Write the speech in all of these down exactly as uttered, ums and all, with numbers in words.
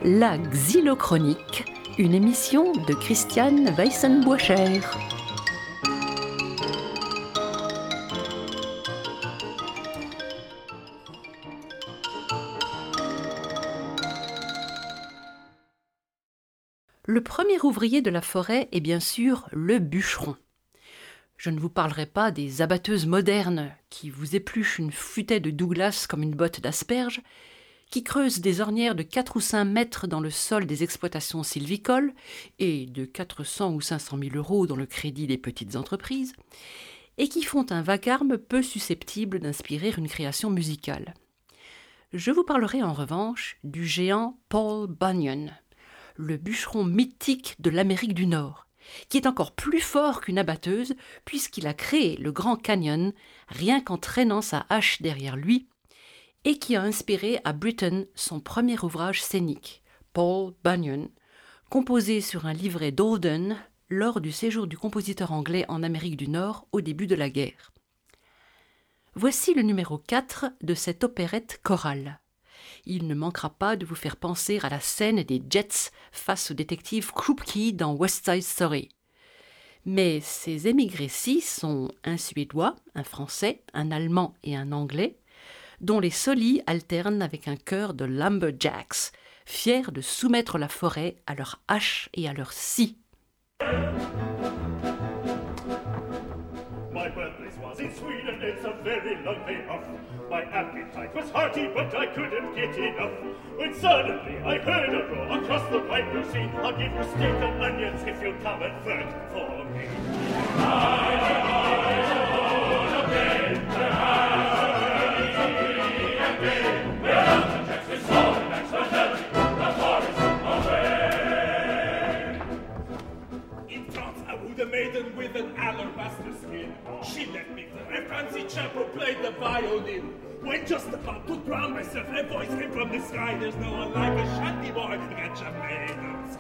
La Xylochronique, une émission de Christiane Weissenboischer. Le premier ouvrier de la forêt est bien sûr le bûcheron. Je ne vous parlerai pas des abatteuses modernes qui vous épluchent une futaie de Douglas comme une botte d'asperges, qui creusent des ornières de quatre ou cinq mètres dans le sol des exploitations sylvicoles et de quatre cents ou cinq cent mille euros dans le crédit des petites entreprises, et qui font un vacarme peu susceptible d'inspirer une création musicale. Je vous parlerai en revanche du géant Paul Bunyan, le bûcheron mythique de l'Amérique du Nord, qui est encore plus fort qu'une abatteuse puisqu'il a créé le Grand Canyon rien qu'en traînant sa hache derrière lui, et qui a inspiré à Britten son premier ouvrage scénique, Paul Bunyan, composé sur un livret d'Auden lors du séjour du compositeur anglais en Amérique du Nord au début de la guerre. Voici le numéro quatre de cette opérette chorale. Il ne manquera pas de vous faire penser à la scène des Jets face au détective Krupke dans West Side Story. Mais ces émigrés-ci sont un Suédois, un Français, un Allemand et un Anglais, dont les solis alternent avec un chœur de lumberjacks, fiers de soumettre la forêt à leurs haches et à leurs scies. My birthplace was in Sweden, it's a very long way off. My appetite was hearty, but I couldn't get enough. When suddenly I heard a roar across the wide blue sea. I'll give you steak and onions if you'll come and work for me. The maiden with an alabaster skin. She let me for a fancy chap who played the violin. When just about to drown myself, a voice came from the sky. There's no one like a shanty boy that Jamaican's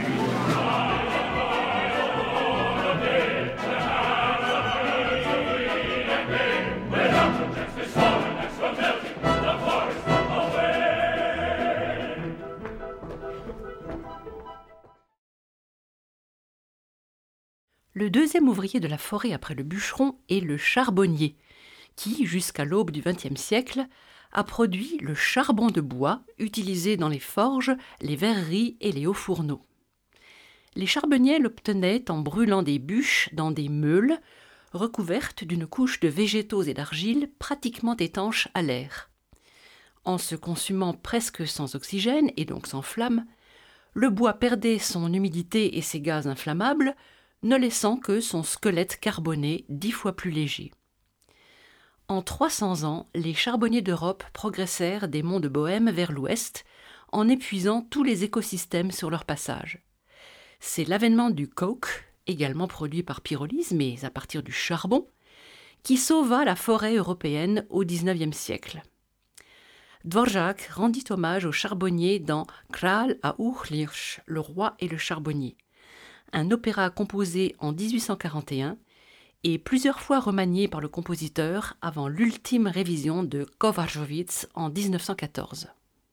Le deuxième ouvrier de la forêt après le bûcheron est le charbonnier, qui, jusqu'à l'aube du vingtième siècle, a produit le charbon de bois utilisé dans les forges, les verreries et les hauts fourneaux. Les charbonniers l'obtenaient en brûlant des bûches dans des meules recouvertes d'une couche de végétaux et d'argile pratiquement étanches à l'air. En se consumant presque sans oxygène et donc sans flamme, le bois perdait son humidité et ses gaz inflammables, ne laissant que son squelette carboné dix fois plus léger. En trois cents ans, les charbonniers d'Europe progressèrent des monts de Bohême vers l'ouest, en épuisant tous les écosystèmes sur leur passage. C'est l'avènement du coke, également produit par pyrolyse, mais à partir du charbon, qui sauva la forêt européenne au dix-neuvième siècle. Dvořák rendit hommage aux charbonniers dans Král a Uhlíř, le roi et le charbonnier, un opéra composé en dix-huit cent quarante et un et plusieurs fois remanié par le compositeur avant l'ultime révision de Kovařovice en dix-neuf cent quatorze.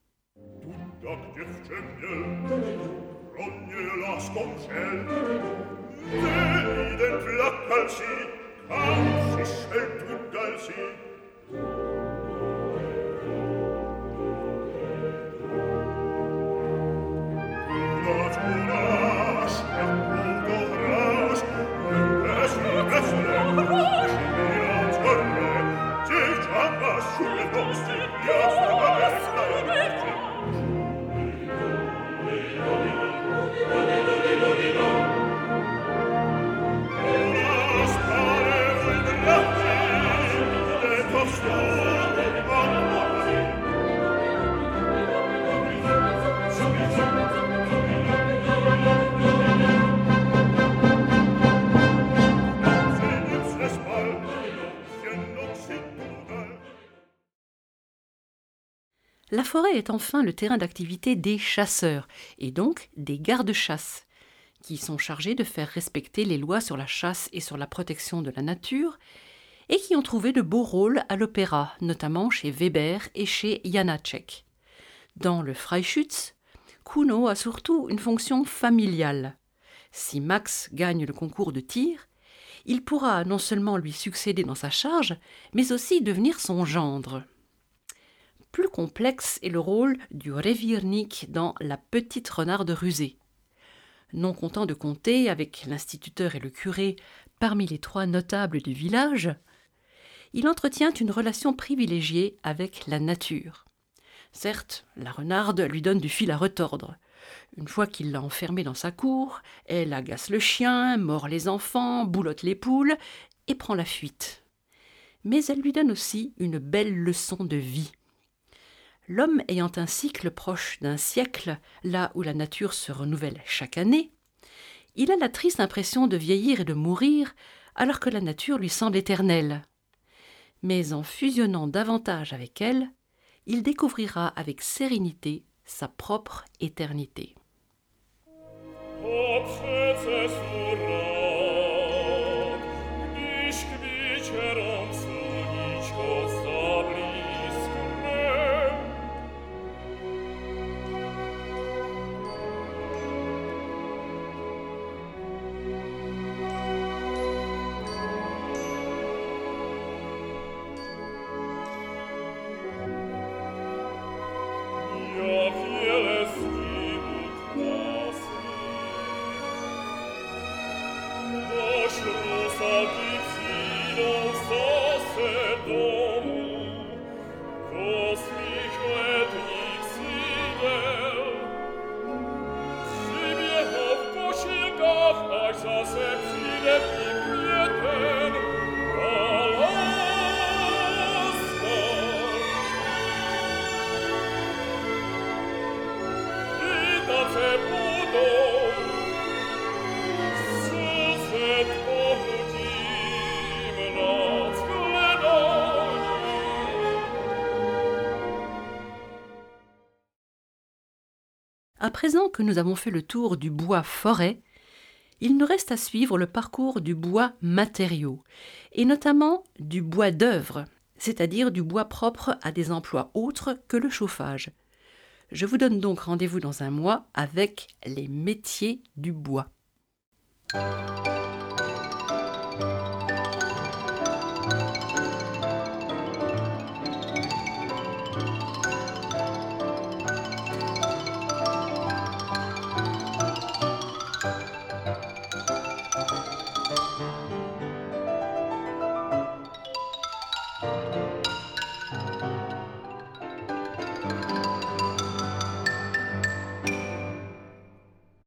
La forêt est enfin le terrain d'activité des chasseurs, et donc des gardes-chasse, qui sont chargés de faire respecter les lois sur la chasse et sur la protection de la nature, et qui ont trouvé de beaux rôles à l'opéra, notamment chez Weber et chez Janáček. Dans le Freischütz, Kuno a surtout une fonction familiale. Si Max gagne le concours de tir, il pourra non seulement lui succéder dans sa charge, mais aussi devenir son gendre. Plus complexe est le rôle du reviernik dans La petite renarde rusée. Non content de compter avec l'instituteur et le curé parmi les trois notables du village, il entretient une relation privilégiée avec la nature. Certes, la renarde lui donne du fil à retordre. Une fois qu'il l'a enfermée dans sa cour, elle agace le chien, mord les enfants, boulotte les poules et prend la fuite. Mais elle lui donne aussi une belle leçon de vie. L'homme ayant un cycle proche d'un siècle, là où la nature se renouvelle chaque année, il a la triste impression de vieillir et de mourir alors que la nature lui semble éternelle. Mais en fusionnant davantage avec elle, il découvrira avec sérénité sa propre éternité. À présent que nous avons fait le tour du bois forêt, il nous reste à suivre le parcours du bois matériau, et notamment du bois d'œuvre, c'est-à-dire du bois propre à des emplois autres que le chauffage. Je vous donne donc rendez-vous dans un mois avec les métiers du bois.